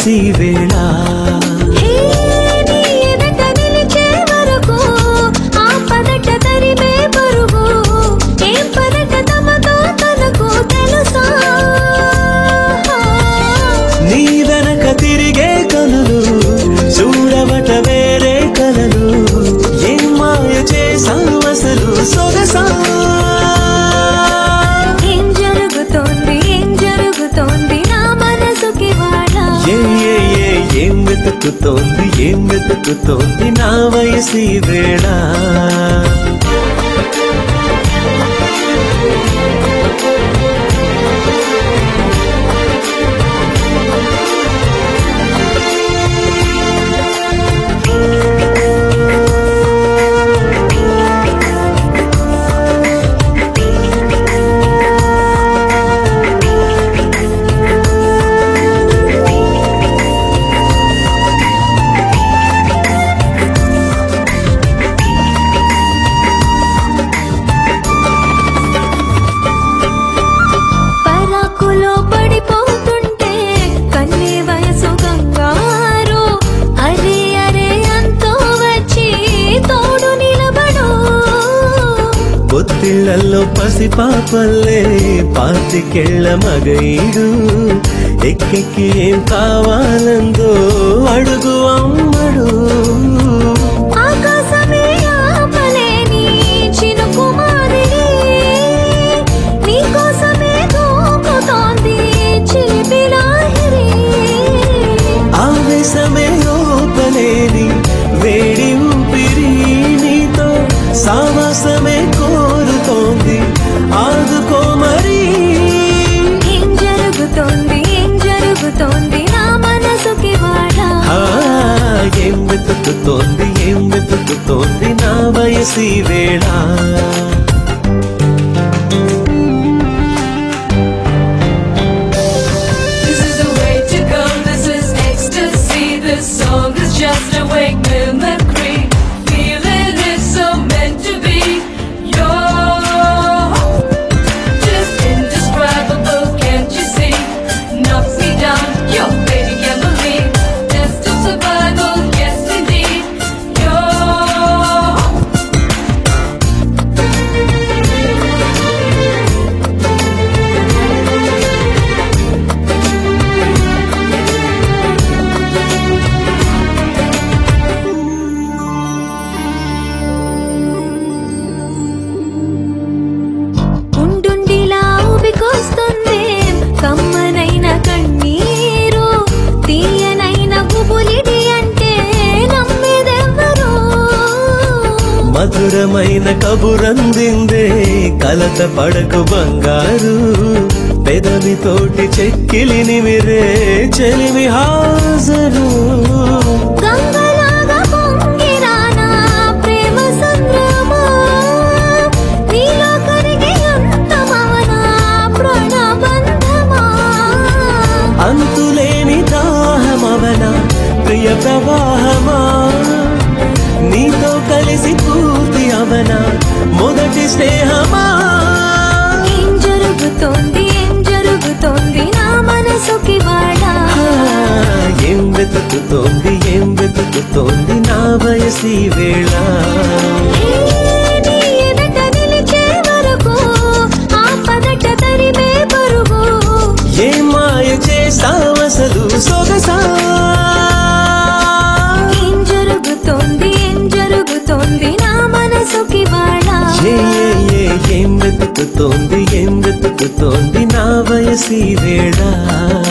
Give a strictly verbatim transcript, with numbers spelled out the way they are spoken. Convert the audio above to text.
వయసి వేళ నీ వెనక తిరిగే కనులు చూడవట వేరే కలలు ఏం మాయ చేసావు అసలు సొగసా ఏం జరుగుతోంది ఏం జరుగుతోంది నా మనసుకి వాడ ఏం వెతుకుతోంది ఏం వెతుకుతోంది నా వయసి వేళ పొత్తిళ్లలో పసిపాపల్లే పాతికెళ్ళ మగైడు ఎక్కెక్కి ఏం కావాలందో అడుగు అమ్మడు ఆకాశమే ఆపలేని చినుకుమారిని నీకోసమే దూకుతోంది చిలిపి లాహిరి ఆవేశమే ఓపలేని వేడి ఊపిరి నీతో సావాసమే కోరుతోంది ఆదుకో మరి ఏం జరుగుతోంది ఏం జరుగుతోంది నా మనసుకి వాడ ఏం వెతుకుతోంది ఏం వెతుకుతోంది నా వయసి వేళ This is the way to go, this is ecstasy, this song is just a wake mimicry. Feeling is so meant to be. You're just indescribable, can't you see? Knocks me down, your baby can't believe. Test of survival, yes indeed. You're ఉండుండిలా ఊపికొస్తుంది కమ్మనైన కన్నీరు తీయనైన గుబులిడి అంటే నమ్మేదెవ్వరు మధురమైన కబురందిందే కలత పడకు బంగారు పెదవితోటి చెక్కిలిని మిరే చెలిమి హాజరు గంగలాగా పొంగిరానా ప్రేమ సంద్రమా నీలో కరిగి అంతమవనా ప్రాణబంధమా అంతులేని దాహమవన ప్రియ ప్రవాహమా నీతో కలిసి పూర్తి అవన మొదటి స్నేహమా ఏం జరుగుతోంది ఏం జరుగుతోంది నా మనసుకి వాడ ఏం వెతుకుతోంది ఏం వెతుకుతోంది నా వయసి వేళ నీ ఎదుట నిలిచే వరకు ఆ పదట తరిమే పరుగు ఏ మాయ చేసావు అసలు సొగసా ఏం జరుగుతోంది ఏం జరుగుతోంది నా మనసుకి వాడ ఏ ఏ ఏ ఏం వెతుకుతోంది ఏం వెతుకుతోంది నా వయసి వేళ